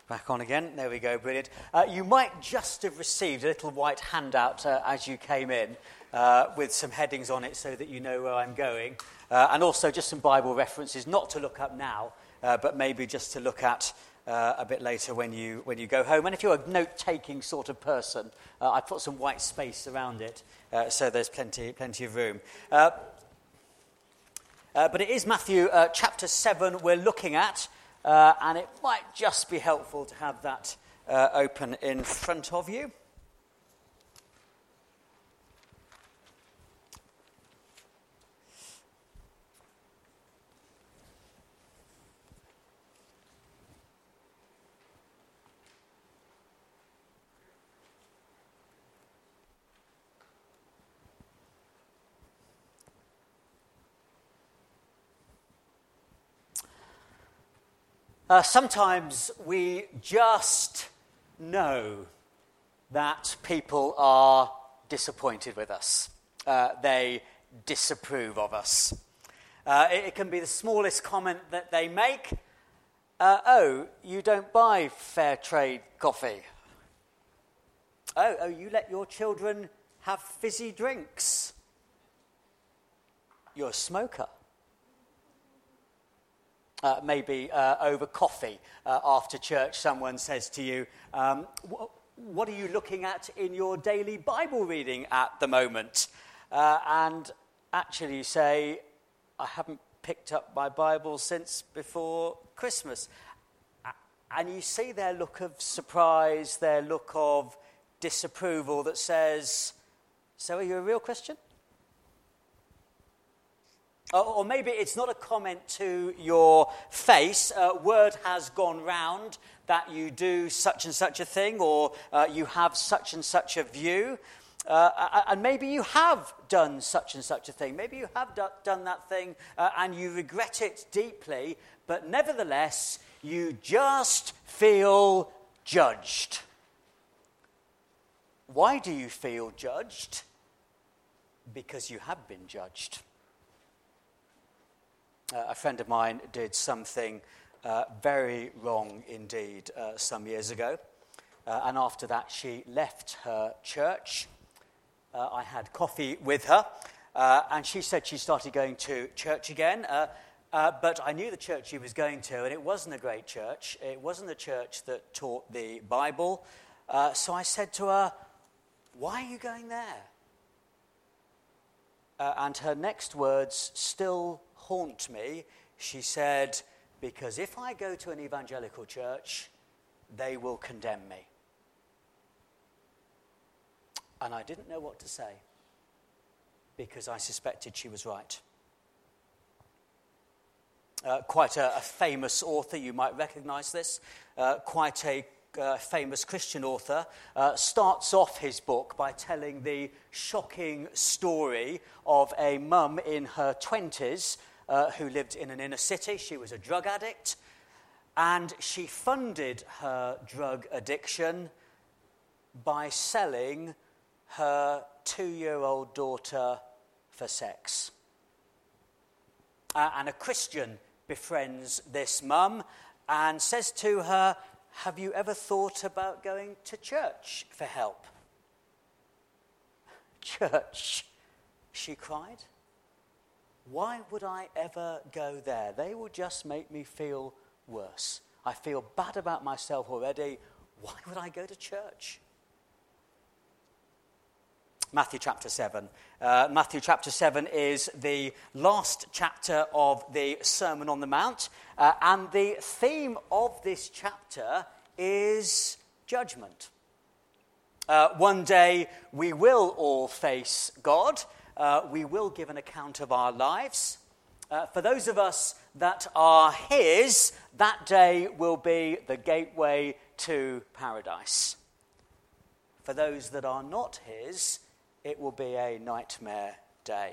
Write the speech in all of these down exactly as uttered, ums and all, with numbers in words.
Back on again. There we go. Brilliant. Uh, you might just have received a little white handout uh, as you came in uh, with some headings on it so that you know where I'm going. Uh, and also just some Bible references, not to look up now, uh, but maybe just to look at uh, a bit later when you when you go home. And if you're a note-taking sort of person, uh, I put some white space around it uh, so there's plenty, plenty of room. Uh, uh, but it is Matthew uh, chapter seven we're looking at. Uh, and it might just be helpful to have that uh, open in front of you. Uh, sometimes we just know that people are disappointed with us. Uh, they disapprove of us. Uh, it, it can be the smallest comment that they make. Uh, oh, you don't buy fair trade coffee. Oh, oh, you let your children have fizzy drinks. You're a smoker. Uh, maybe uh, over coffee uh, after church, someone says to you, um, wh- what are you looking at in your daily Bible reading at the moment? Uh, and actually you say, I haven't picked up my Bible since before Christmas. And you see their look of surprise, their look of disapproval that says, so are you a real Christian? Or maybe it's not a comment to your face. Uh, word has gone round that you do such and such a thing, or uh, you have such and such a view. Uh, and maybe you have done such and such a thing. Maybe you have do- done that thing uh, and you regret it deeply, but nevertheless, you just feel judged. Why do you feel judged? Because you have been judged. Uh, a friend of mine did something uh, very wrong indeed uh, some years ago. Uh, and after that, she left her church. Uh, I had coffee with her. Uh, and she said she started going to church again. Uh, uh, but I knew the church she was going to, and it wasn't a great church. It wasn't a church that taught the Bible. Uh, so I said to her, why are you going there? Uh, and her next words still haunt me. She said, because if I go to an evangelical church, they will condemn me. And I didn't know what to say, because I suspected she was right. Uh, quite a, a famous author, you might recognize this, uh, quite a uh, famous Christian author, uh, starts off his book by telling the shocking story of a mum in her twenties Uh, who lived in an inner city. She was a drug addict, and she funded her drug addiction by selling her two-year-old daughter for sex. Uh, and a Christian befriends this mum and says to her, have you ever thought about going to church for help? Church, she cried. Why would I ever go there? They will just make me feel worse. I feel bad about myself already. Why would I go to church? Matthew chapter seven. Uh, Matthew chapter seven is the last chapter of the Sermon on the Mount. Uh, and the theme of this chapter is judgment. Uh, one day we will all face God. Uh, we will give an account of our lives. Uh, for those of us that are his, that day will be the gateway to paradise. For those that are not his, it will be a nightmare day.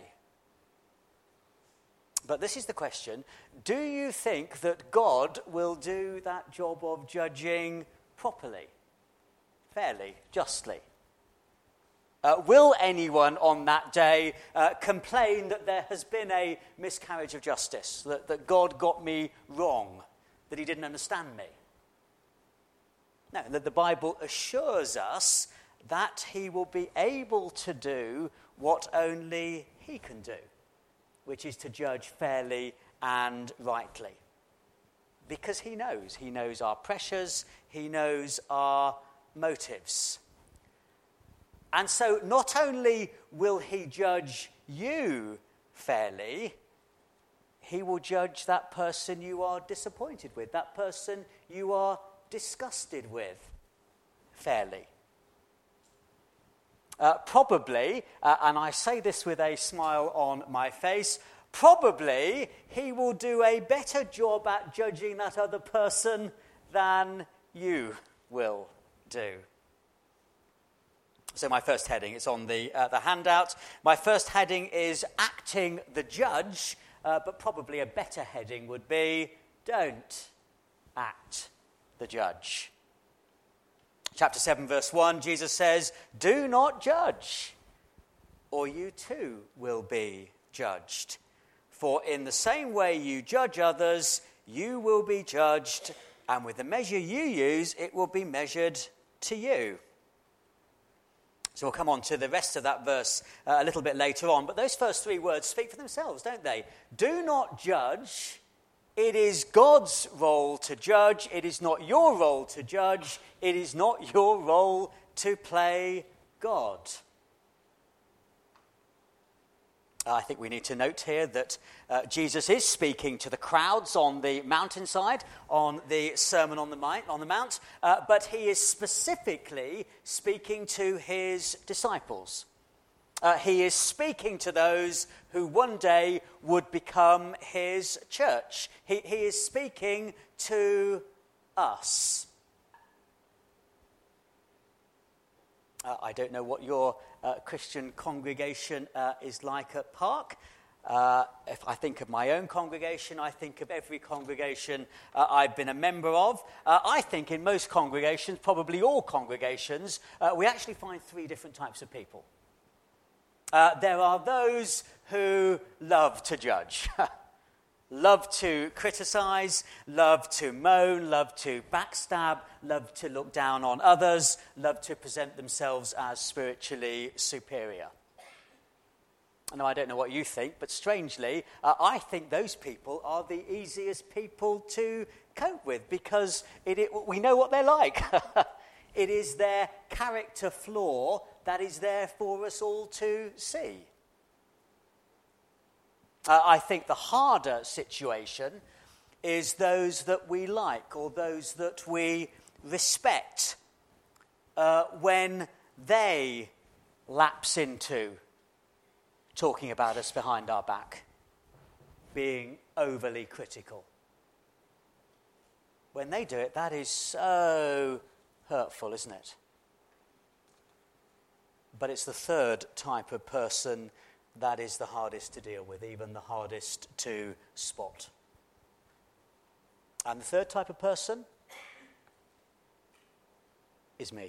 But this is the question: do you think that God will do that job of judging properly, fairly, justly? Uh, will anyone on that day uh, complain that there has been a miscarriage of justice, that, that God got me wrong, that he didn't understand me? No, that the Bible assures us that he will be able to do what only he can do, which is to judge fairly and rightly. Because he knows. He knows our pressures. He knows our motives. And so not only will he judge you fairly, he will judge that person you are disappointed with, that person you are disgusted with, fairly. Uh, probably, uh, and I say this with a smile on my face, probably he will do a better job at judging that other person than you will do. So my first heading, it's on the uh, the handout. My first heading is acting the judge, uh, but probably a better heading would be don't act the judge. Chapter seven, verse one, Jesus says, do not judge, or you too will be judged. For in the same way you judge others, you will be judged, and with the measure you use, it will be measured to you. So we'll come on to the rest of that verse uh, a little bit later on. But those first three words speak for themselves, don't they? Do not judge. It is God's role to judge. It is not your role to judge. It is not your role to play God. I think we need to note here that uh, Jesus is speaking to the crowds on the mountainside, on the Sermon on the Mount, on the Mount, uh, but he is specifically speaking to his disciples. Uh, he is speaking to those who one day would become his church. He, he is speaking to us. Uh, I don't know what your uh, Christian congregation uh, is like at Park. Uh, if I think of my own congregation, I think of every congregation uh, I've been a member of. Uh, I think in most congregations, probably all congregations, uh, we actually find three different types of people. Uh, there are those who love to judge. Love to criticize, love to moan, love to backstab, love to look down on others, love to present themselves as spiritually superior. Now, I don't know what you think, but strangely, uh, I think those people are the easiest people to cope with because it, it, we know what they're like. It is their character flaw that is there for us all to see. Uh, I think the harder situation is those that we like or those that we respect uh, when they lapse into talking about us behind our back, being overly critical. When they do it, that is so hurtful, isn't it? But it's the third type of person that is the hardest to deal with, even the hardest to spot. And the third type of person is me.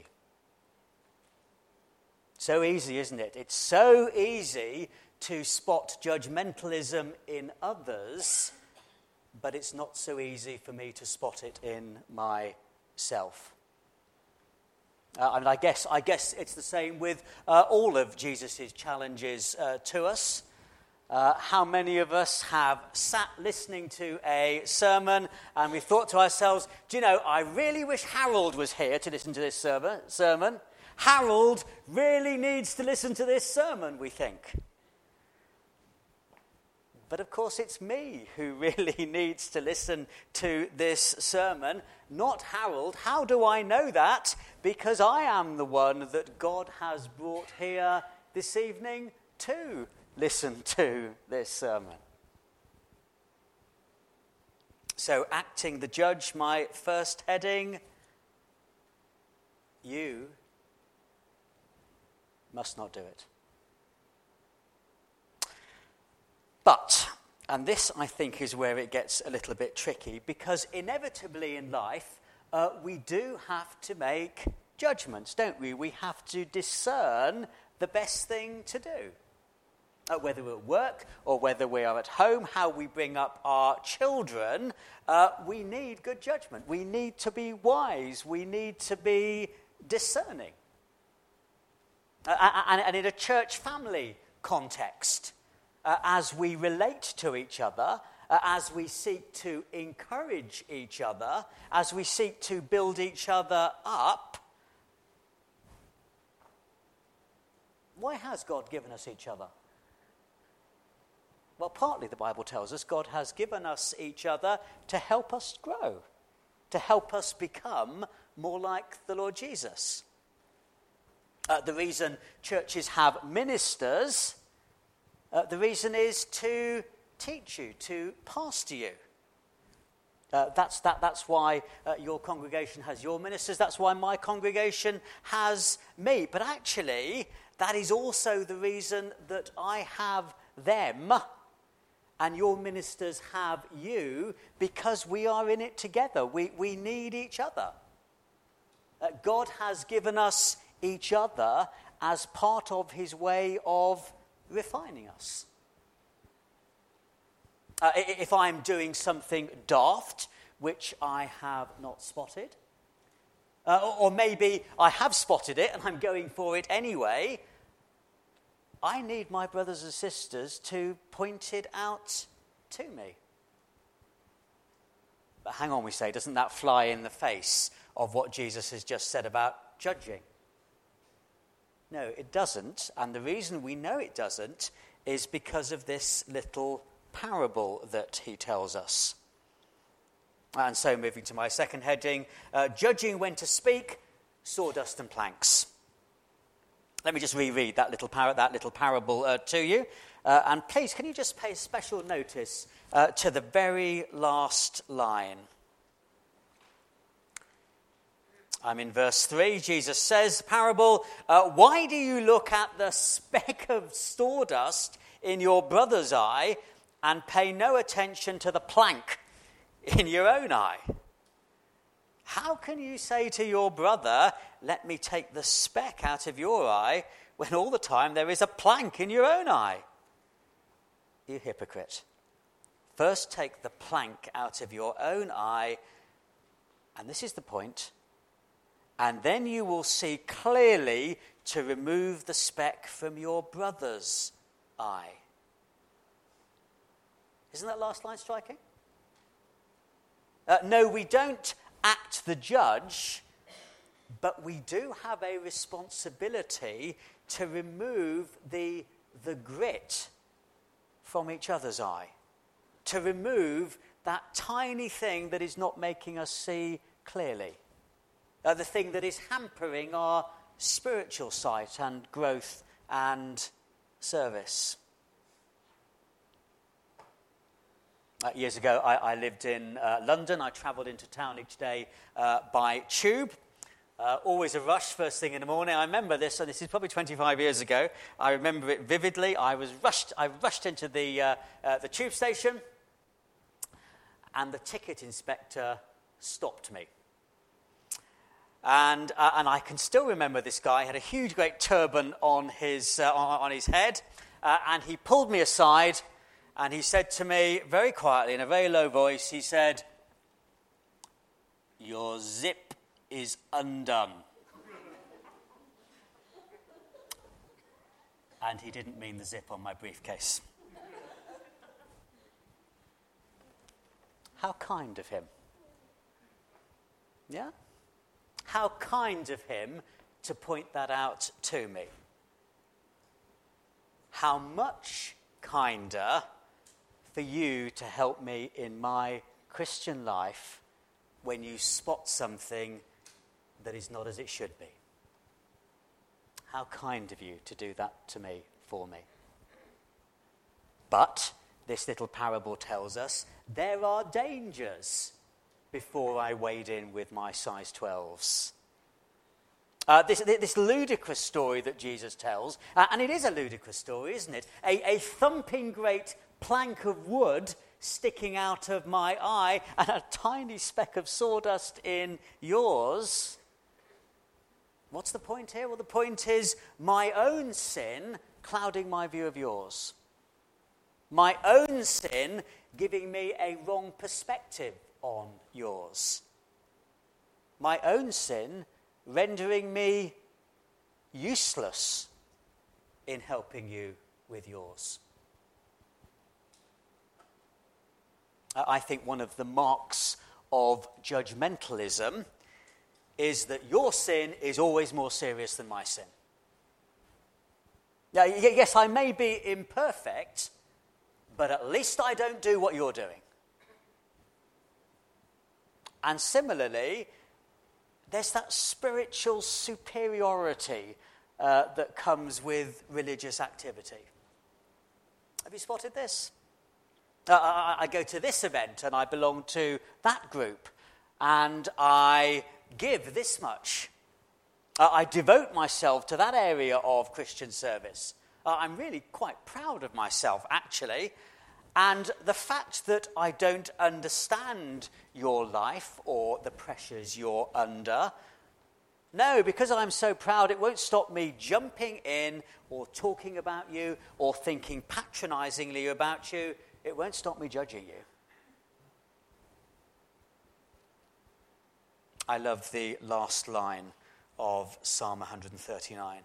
So easy, isn't it? It's so easy to spot judgmentalism in others, but it's not so easy for me to spot it in myself. Uh, I mean, I guess I guess it's the same with uh, all of Jesus' challenges uh, to us. Uh, how many of us have sat listening to a sermon and we thought to ourselves, do you know, I really wish Harold was here to listen to this sermon. Harold really needs to listen to this sermon, we think. But of course it's me who really needs to listen to this sermon, not Harold. How do I know that? Because I am the one that God has brought here this evening to listen to this sermon. So, acting the judge, my first heading, you must not do it. But, and this I think is where it gets a little bit tricky, because inevitably in life, uh, we do have to make judgments, don't we? We have to discern the best thing to do. Uh, whether we're at work or whether we are at home, how we bring up our children, uh, we need good judgment. We need to be wise. We need to be discerning. Uh, and, and in a church family context, uh, as we relate to each other, uh, as we seek to encourage each other, as we seek to build each other up, why has God given us each other? Well, partly the Bible tells us God has given us each other to help us grow, to help us become more like the Lord Jesus. Uh, the reason churches have ministers, uh, the reason is to teach you, to pastor you. Uh, that's, that, that's why uh, your congregation has your ministers. That's why my congregation has me. But actually, that is also the reason that I have them and your ministers have you, because we are in it together. We, we need each other. Uh, God has given us each other as part of his way of refining us. Uh, if I'm doing something daft, which I have not spotted, uh, or maybe I have spotted it and I'm going for it anyway, I need my brothers and sisters to point it out to me. But hang on, we say, doesn't that fly in the face of what Jesus has just said about judging? No, it doesn't. And the reason we know it doesn't is because of this little parable that he tells us. And so moving to my second heading, uh, judging when to speak, sawdust and planks. Let me just reread that little, par- that little parable uh, to you. Uh, and please, can you just pay special notice uh, to the very last line? I'm in verse three. Jesus says, parable, uh, why do you look at the speck of sawdust in your brother's eye and pay no attention to the plank in your own eye? How can you say to your brother, let me take the speck out of your eye, when all the time there is a plank in your own eye? You hypocrite. First take the plank out of your own eye, and this is the point, and then you will see clearly to remove the speck from your brother's eye. Isn't that last line striking? Uh, no, we don't act the judge, but we do have a responsibility to remove the, the grit from each other's eye, to remove that tiny thing that is not making us see clearly, uh, the thing that is hampering our spiritual sight and growth and service. Uh, years ago, I, I lived in uh, London. I travelled into town each day uh, by tube. Uh, always a rush first thing in the morning. I remember this, and this is probably twenty-five years ago. I remember it vividly. I was rushed. I rushed into the uh, uh, the tube station, and the ticket inspector stopped me. And uh, and I can still remember this guy. He had a huge, great turban on his uh, on, on his head, uh, and he pulled me aside. And he said to me, very quietly, in a very low voice, he said, "Your zip is undone." And he didn't mean the zip on my briefcase. How kind of him. Yeah? How kind of him to point that out to me. How much kinder for you to help me in my Christian life when you spot something that is not as it should be. How kind of you to do that to me, for me. But this little parable tells us there are dangers before I wade in with my size twelves. Uh, this, this ludicrous story that Jesus tells, uh, and it is a ludicrous story, isn't it? A, a thumping great plank of wood sticking out of my eye and a tiny speck of sawdust in yours. What's the point here? Well, the point is my own sin clouding my view of yours. My own sin giving me a wrong perspective on yours. My own sin rendering me useless in helping you with yours. I think one of the marks of judgmentalism is that your sin is always more serious than my sin. Now, yes, I may be imperfect, but at least I don't do what you're doing. And similarly, there's that spiritual superiority uh, that comes with religious activity. Have you spotted this? Uh, I, I go to this event and I belong to that group and I give this much. Uh, I devote myself to that area of Christian service. Uh, I'm really quite proud of myself, actually. And the fact that I don't understand your life or the pressures you're under, no, because I'm so proud, it won't stop me jumping in or talking about you or thinking patronizingly about you. It won't stop me judging you. I love the last line of Psalm one thirty-nine.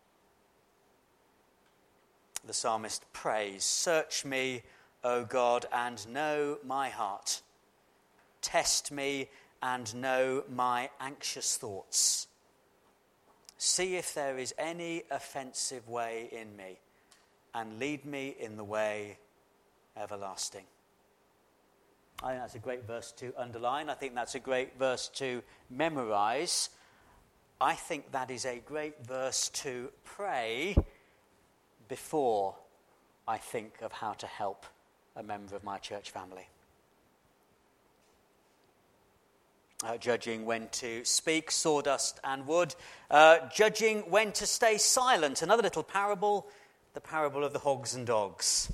The psalmist prays, "Search me, O God, and know my heart. Test me and know my anxious thoughts. See if there is any offensive way in me, and lead me in the way everlasting." I think that's a great verse to underline. I think that's a great verse to memorize. I think that is a great verse to pray before I think of how to help a member of my church family. Uh, judging when to speak, sawdust and wood. Uh, judging when to stay silent. Another little parable, the parable of the hogs and dogs.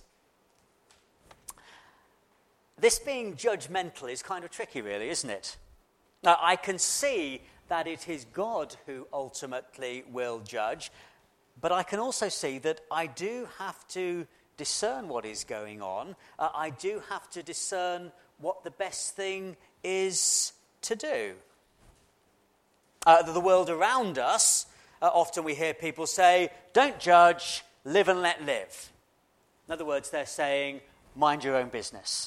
This being judgmental is kind of tricky, really, isn't it? Now, I can see that it is God who ultimately will judge, but I can also see that I do have to discern what is going on. Uh, I do have to discern what the best thing is to do. Uh, the world around us, uh, often we hear people say, "Don't judge, live and let live." In other words, they're saying, mind your own business.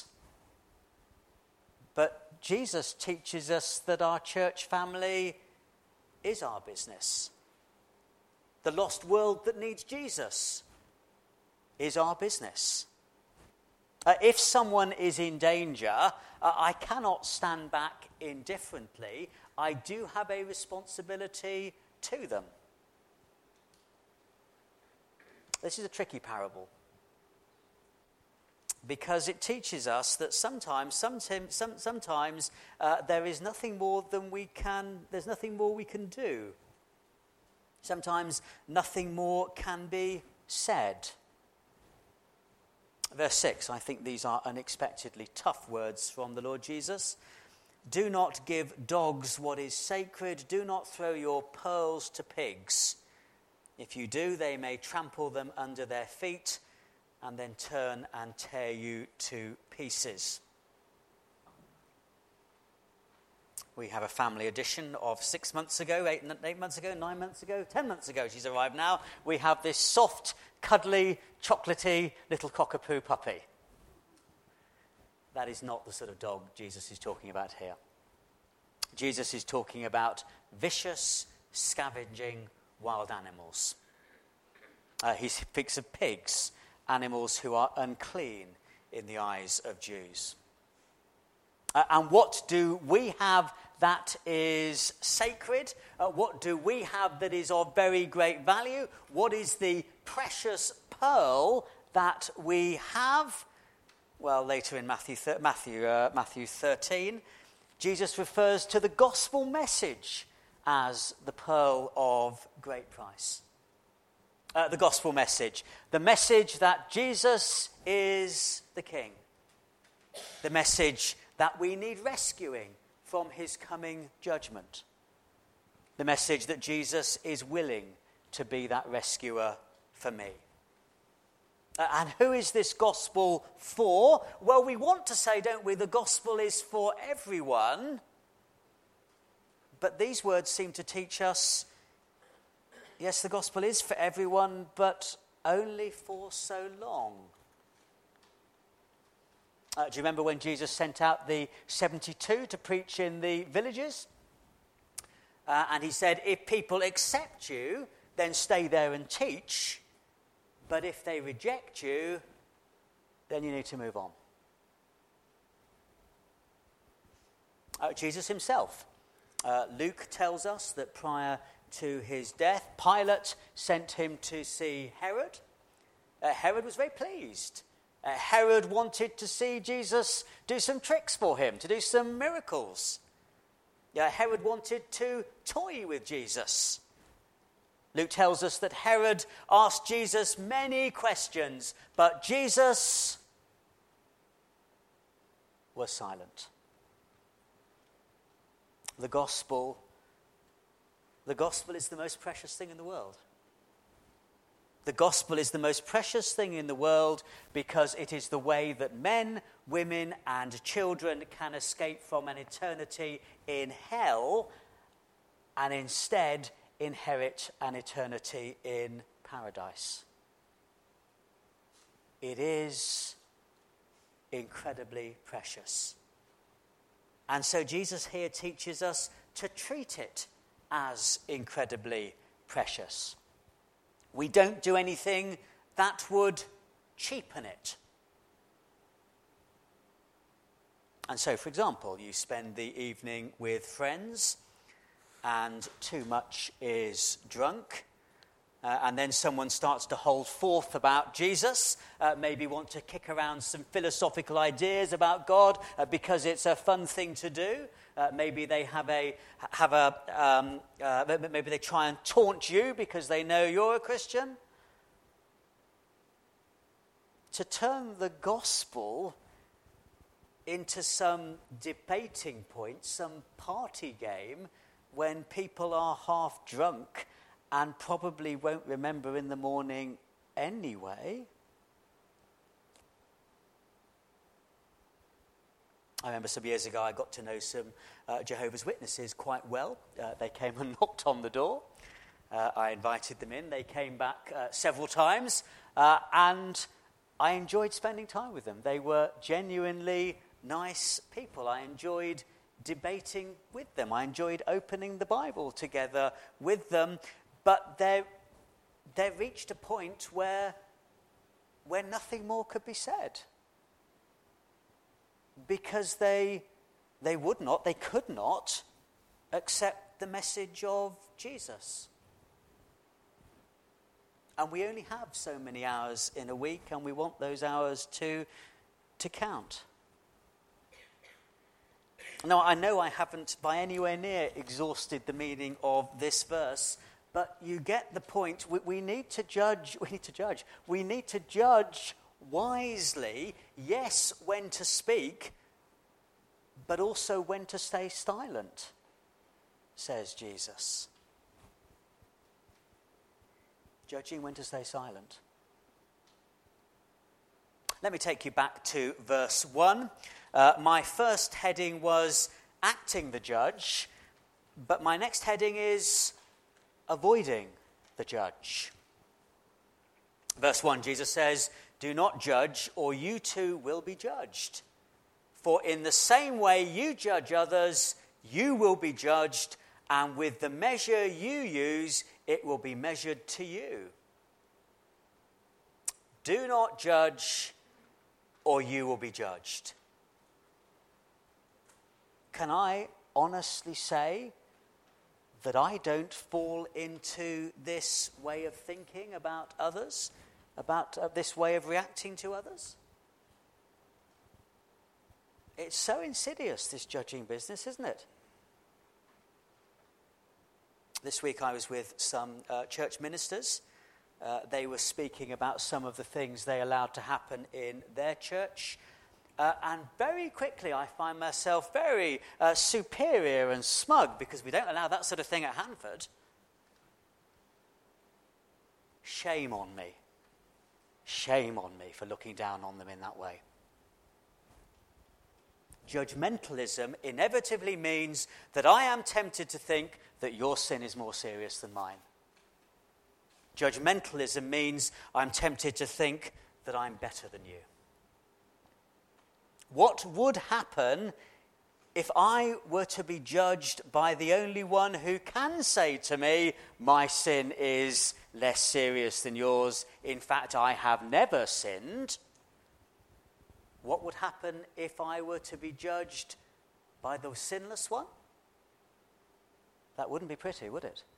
But Jesus teaches us that our church family is our business. The lost world that needs Jesus is our business. Uh, if someone is in danger, uh, I cannot stand back indifferently. I do have a responsibility to them. This is a tricky parable, because it teaches us that sometimes, sometimes, some, sometimes uh, there is nothing more than we can. There's nothing more we can do. Sometimes nothing more can be said. Verse six, I think these are unexpectedly tough words from the Lord Jesus. "Do not give dogs what is sacred. Do not throw your pearls to pigs. If you do, they may trample them under their feet and then turn and tear you to pieces." We have a family edition of six months ago, eight, eight months ago, nine months ago, ten months ago. She's arrived now. We have this soft, cuddly, chocolatey little cockapoo puppy. That is not the sort of dog Jesus is talking about here. Jesus is talking about vicious, scavenging wild animals. Uh, he speaks of pigs, animals who are unclean in the eyes of Jews. Uh, and what do we have that is sacred? Uh, what do we have that is of very great value? What is the precious pearl that we have? Well, later in Matthew, Matthew, uh, Matthew thirteen, Jesus refers to the gospel message as the pearl of great price. Uh, the gospel message, the message that Jesus is the King, the message that we need rescuing from his coming judgment, the message that Jesus is willing to be that rescuer for me. Uh, and who is this gospel for? Well, we want to say, don't we, the gospel is for everyone. But these words seem to teach us, yes, the gospel is for everyone, but only for so long. Uh, do you remember when Jesus sent out the seventy-two to preach in the villages? Uh, and he said, if people accept you, then stay there and teach. But if they reject you, then you need to move on. Uh, Jesus himself. Uh, Luke tells us that prior to his death, Pilate sent him to see Herod. Uh, Herod was very pleased. Uh, Herod wanted to see Jesus do some tricks for him, to do some miracles. Uh, Herod wanted to toy with Jesus. Luke tells us that Herod asked Jesus many questions, but Jesus was silent. The gospel, the gospel is the most precious thing in the world. The gospel is the most precious thing in the world because it is the way that men, women, and children can escape from an eternity in hell and instead inherit an eternity in paradise. It is incredibly precious. And so Jesus here teaches us to treat it as incredibly precious. We don't do anything that would cheapen it. And so, for example, you spend the evening with friends and too much is drunk, uh, and then someone starts to hold forth about Jesus, uh, maybe want to kick around some philosophical ideas about God uh, because it's a fun thing to do. Uh, maybe they have a have a um, uh, maybe they try and taunt you because they know you're a Christian. To turn the gospel into some debating point, some party game, when people are half drunk and probably won't remember in the morning anyway. I remember some years ago I got to know some uh, Jehovah's Witnesses quite well. Uh, they came and knocked on the door. Uh, I invited them in. They came back uh, several times uh, and I enjoyed spending time with them. They were genuinely nice people. I enjoyed debating with them. I enjoyed opening the Bible together with them, but they they reached a point where where nothing more could be said because they they would not, they could not accept the message of Jesus. And we only have so many hours in a week, and we want those hours to to count. Now, I know I haven't by anywhere near exhausted the meaning of this verse, but you get the point. We, we need to judge, we need to judge, we need to judge wisely, yes, when to speak, but also when to stay silent, says Jesus. Judging when to stay silent. Let me take you back to verse one. Uh, my first heading was acting the judge, but my next heading is avoiding the judge. Verse one, Jesus says, "Do not judge, or you too will be judged. For in the same way you judge others, you will be judged, and with the measure you use, it will be measured to you. Do not judge, or you will be judged." Can I honestly say that I don't fall into this way of thinking about others, about uh, this way of reacting to others? It's so insidious, this judging business, isn't it? This week I was with some uh, church ministers. Uh, they were speaking about some of the things they allowed to happen in their church. Uh, and very quickly I find myself very uh, superior and smug because we don't allow that sort of thing at Hanford. Shame on me. Shame on me for looking down on them in that way. Judgmentalism inevitably means that I am tempted to think that your sin is more serious than mine. Judgmentalism means I'm tempted to think that I'm better than you. What would happen if I were to be judged by the only one who can say to me, my sin is less serious than yours, in fact, I have never sinned? What would happen if I were to be judged by the sinless one? That wouldn't be pretty, would it?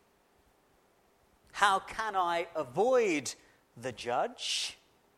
How can I avoid the judge?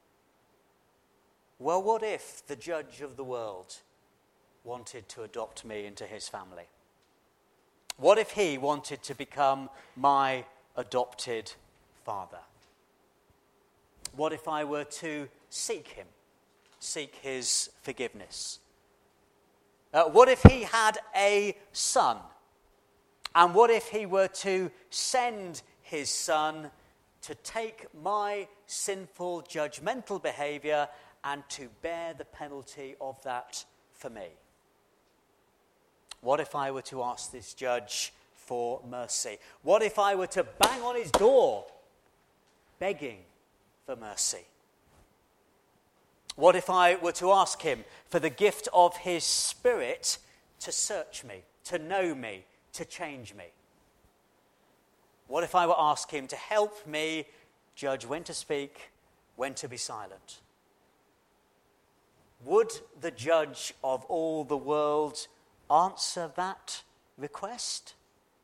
Well, what if the judge of the world wanted to adopt me into his family? What if he wanted to become my adopted father? What if I were to seek him, seek his forgiveness? Uh, what if he had a son? And what if he were to send his son to take my sinful, judgmental behavior and to bear the penalty of that for me? What if I were to ask this judge for mercy? What if I were to bang on his door, begging for mercy? What if I were to ask him for the gift of his Spirit to search me, to know me, to change me? What if I were to ask him to help me judge when to speak, when to be silent? Would the judge of all the world answer that request?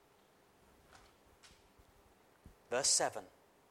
Verse seven.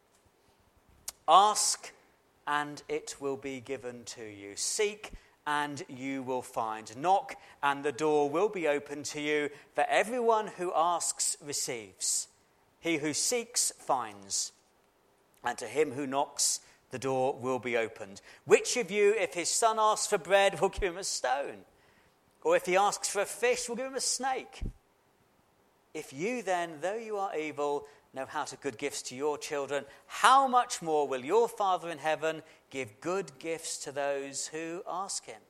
Ask and it will be given to you. Seek and you will find. Knock and the door will be opened to you. For everyone who asks receives. He who seeks finds. And to him who knocks, the door will be opened. Which of you, if his son asks for bread, will give him a stone? Or if he asks for a fish, will give him a snake? If you then, though you are evil, know how to give gifts to your children, how much more will your Father in heaven give good gifts to those who ask him?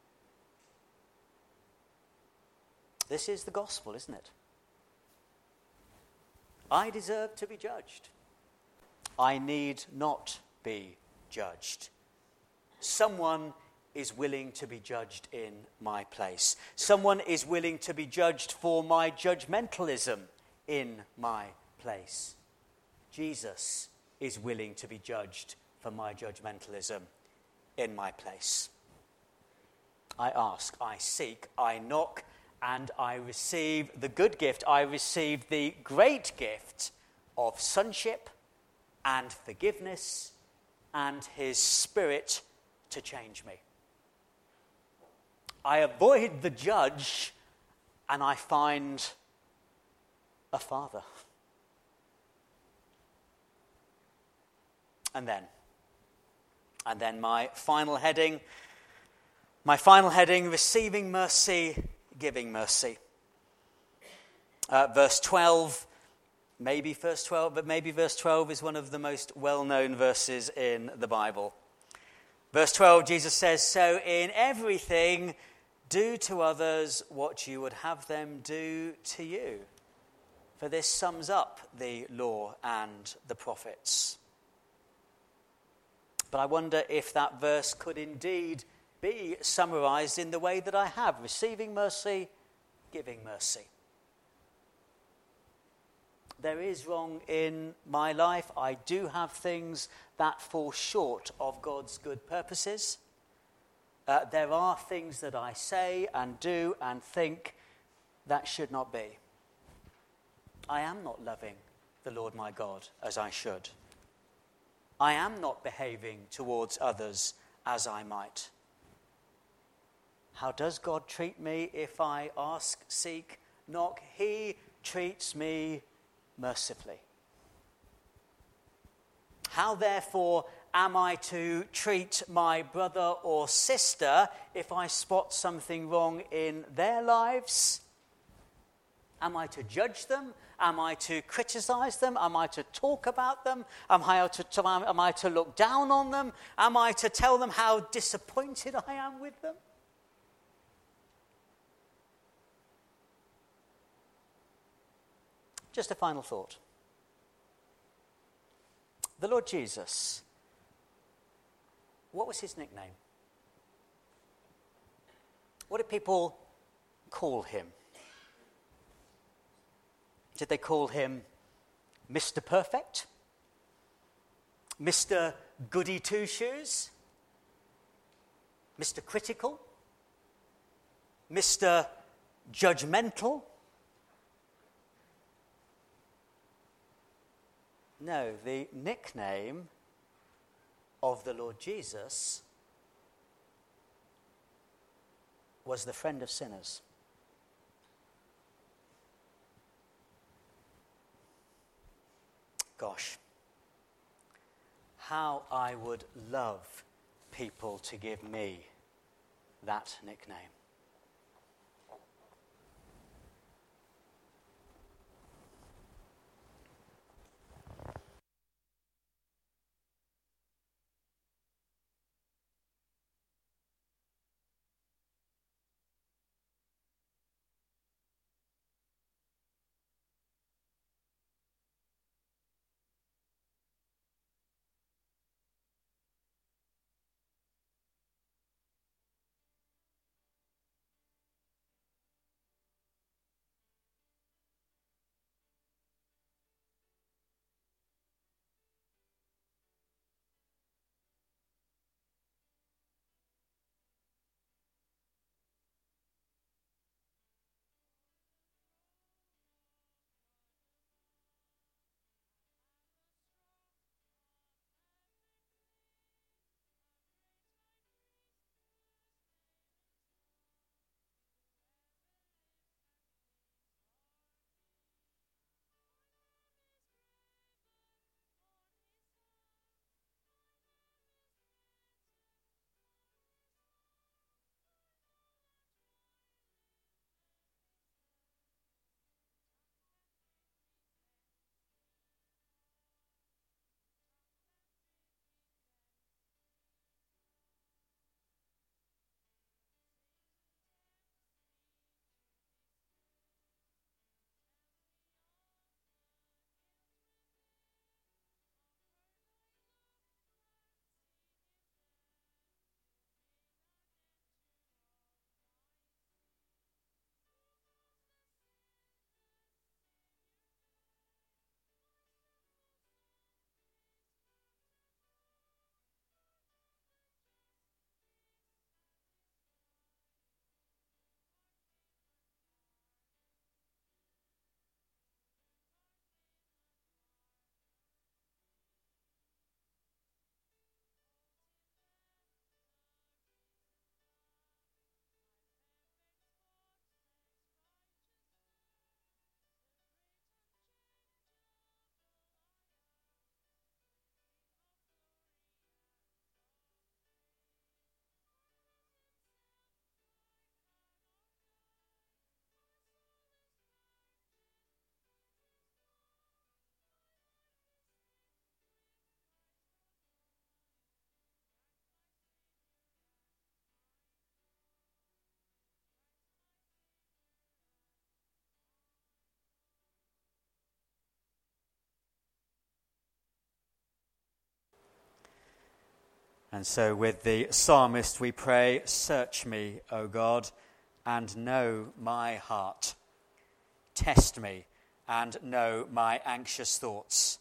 This is the gospel, isn't it? I deserve to be judged. I need not be judged. Someone is willing to be judged in my place. Someone is willing to be judged for my judgmentalism in my place. Jesus is willing to be judged for my judgmentalism in my place. I ask, I seek, I knock, and I receive the good gift. I receive the great gift of sonship and forgiveness and his Spirit to change me. I avoid the judge and I find a father. And then, and then my final heading, my final heading, receiving mercy, giving mercy. Uh, verse twelve, maybe verse twelve, but maybe verse twelve is one of the most well-known verses in the Bible. Verse twelve, Jesus says, so in everything, do to others what you would have them do to you. For this sums up the law and the prophets. But I wonder if that verse could indeed be summarized in the way that I have. Receiving mercy, giving mercy. There is wrong in my life. I do have things that fall short of God's good purposes. Uh, there are things that I say and do and think that should not be. I am not loving the Lord my God as I should. I am not behaving towards others as I might. How does God treat me if I ask, seek, knock? He treats me mercifully. How, therefore, am I to treat my brother or sister if I spot something wrong in their lives? Am I to judge them? Am I to criticize them? Am I to talk about them? Am I to, to, am I to look down on them? Am I to tell them how disappointed I am with them? Just a final thought. The Lord Jesus, what was his nickname? What did people call him? Did they call him Mister Perfect? Mister Goody Two-Shoes? Mister Critical? Mister Judgmental? No, the nickname of the Lord Jesus was the friend of sinners. Gosh, how I would love people to give me that nickname. And so with the psalmist we pray, "Search me, O God, and know my heart. Test me and know my anxious thoughts.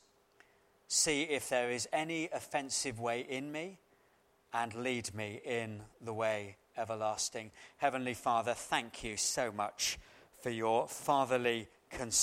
See if there is any offensive way in me, and lead me in the way everlasting." Heavenly Father, thank you so much for your fatherly concern